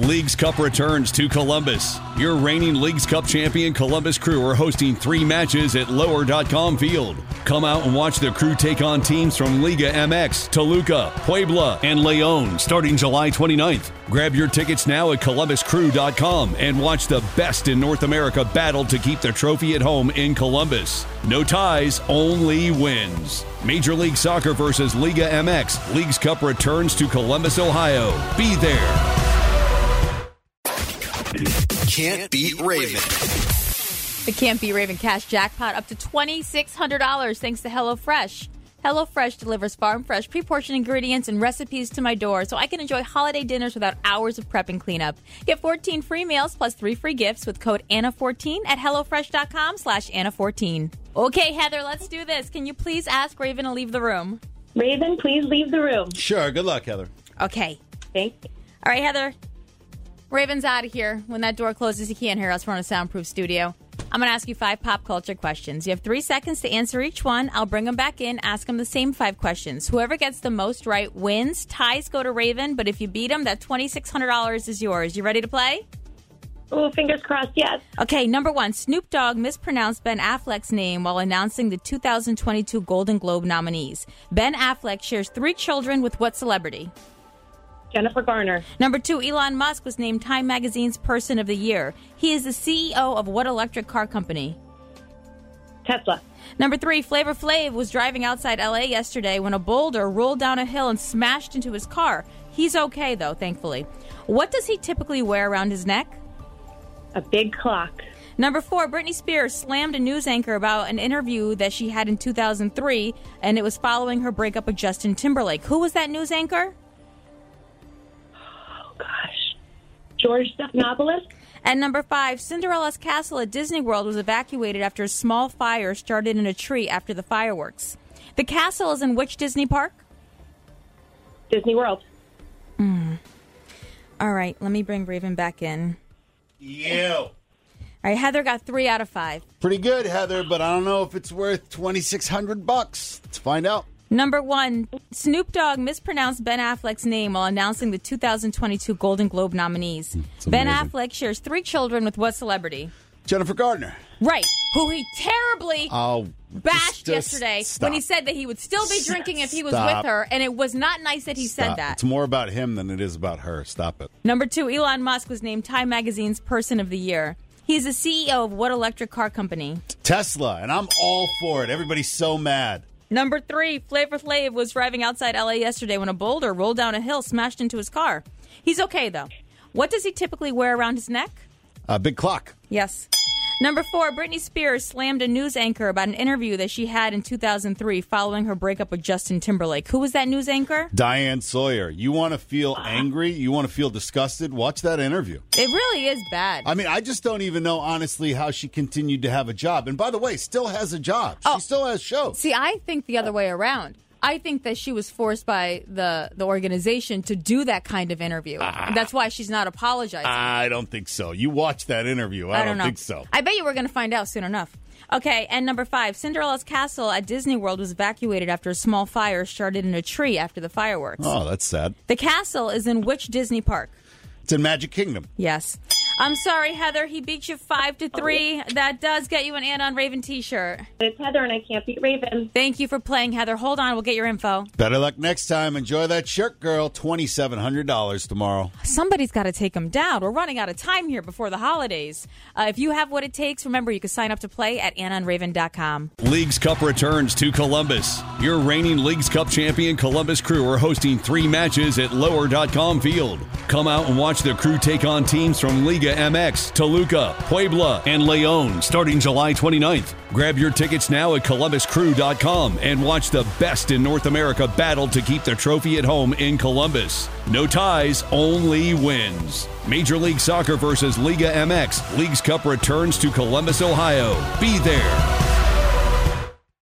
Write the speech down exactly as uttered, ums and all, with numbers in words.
Leagues Cup returns to Columbus. Your reigning Leagues Cup champion Columbus Crew are hosting three matches at lower dot com Field. Come out and watch the Crew take on teams from Liga M X, Toluca, Puebla, and León starting July twenty-ninth. Grab your tickets now at columbus crew dot com and watch the best in North America battle to keep the trophy at home in Columbus. No ties, only wins. Major League Soccer versus Liga M X. Leagues Cup returns to Columbus, Ohio. Be there. Can't Beat Raven. The Can't Beat Raven cash jackpot up to twenty-six hundred dollars thanks to HelloFresh. HelloFresh delivers farm fresh, pre-portioned ingredients and recipes to my door so I can enjoy holiday dinners without hours of prep and cleanup. Get fourteen free meals plus three free gifts with code Anna fourteen at HelloFresh.com slash Anna fourteen. Okay, Heather, let's do this. Can you please ask Raven to leave the room? Raven, please leave the room. Sure. Good luck, Heather. Okay. Thank you. All right, Heather. Raven's out of here. When that door closes, he can't hear us. We're in a soundproof studio. I'm going to ask you five pop culture questions. You have three seconds to answer each one. I'll bring them back in, ask them the same five questions. Whoever gets the most right wins. Ties go to Raven, but if you beat him, that twenty-six hundred dollars is yours. You ready to play? Oh, fingers crossed, yes. Okay, number one. Snoop Dogg mispronounced Ben Affleck's name while announcing the two thousand twenty-two Golden Globe nominees. Ben Affleck shares three children with what celebrity? Jennifer Garner. Number two, Elon Musk was named Time Magazine's Person of the Year. He is the C E O of what electric car company? Tesla. Number three, Flavor Flav was driving outside L A yesterday when a boulder rolled down a hill and smashed into his car. He's okay, though, thankfully. What does he typically wear around his neck? A big clock. Number four, Britney Spears slammed a news anchor about an interview that she had in two thousand three, and it was following her breakup with Justin Timberlake. Who was that news anchor? Gosh. George Stephanopoulos. And number five, Cinderella's castle at Disney World was evacuated after a small fire started in a tree after the fireworks. The castle is in which Disney park? Disney World. Mm. All right, let me bring Raven back in. You. All right, Heather got three out of five. Pretty good, Heather, but I don't know if it's worth twenty-six hundred bucks. Let's find out. Number one, Snoop Dogg mispronounced Ben Affleck's name while announcing the two thousand twenty-two Golden Globe nominees. Ben Affleck shares three children with what celebrity? Jennifer Garner. Right, who he terribly oh, bashed just, just yesterday stop. when he said that he would still be drinking if he was Stop. with her, and it was not nice that he Stop. said that. It's more about him than it is about her. Stop it. Number two, Elon Musk was named Time Magazine's Person of the Year. He's the C E O of what electric car company? Tesla, and I'm all for it. Everybody's so mad. Number three, Flavor Flav was driving outside L A yesterday when a boulder rolled down a hill, smashed into his car. He's okay, though. What does he typically wear around his neck? A big clock. Yes. Number four, Britney Spears slammed a news anchor about an interview that she had in two thousand three following her breakup with Justin Timberlake. Who was that news anchor? Diane Sawyer. You want to feel angry? You want to feel disgusted? Watch that interview. It really is bad. I mean, I just don't even know, honestly, how she continued to have a job. And by the way, still has a job. She Oh. still has shows. See, I think the other way around. I think that she was forced by the, the organization to do that kind of interview. Ah. That's why she's not apologizing. I don't think so. You watch that interview. I, I don't know. think so. I bet you we're going to find out soon enough. Okay, and number five, Cinderella's castle at Disney World was evacuated after a small fire started in a tree after the fireworks. Oh, that's sad. The castle is in which Disney park? It's in Magic Kingdom. Yes. I'm sorry, Heather. He beat you five to three. That does get you an Anna on Raven t-shirt. It's Heather, and I can't beat Raven. Thank you for playing, Heather. Hold on. We'll get your info. Better luck next time. Enjoy that shirt, girl. twenty-seven hundred dollars tomorrow. Somebody's got to take him down. We're running out of time here before the holidays. Uh, if you have what it takes, remember you can sign up to play at anna on raven dot com. Leagues Cup returns to Columbus. Your reigning Leagues Cup champion Columbus Crew are hosting three matches at lower dot com Field. Come out and watch the Crew take on teams from Liga M X, Toluca, Puebla, and León starting July twenty-ninth. Grab your tickets now at columbus crew dot com and watch the best in North America battle to keep the trophy at home in Columbus. No ties, only wins. Major League Soccer versus Liga M X. Leagues Cup returns to Columbus, Ohio. Be there.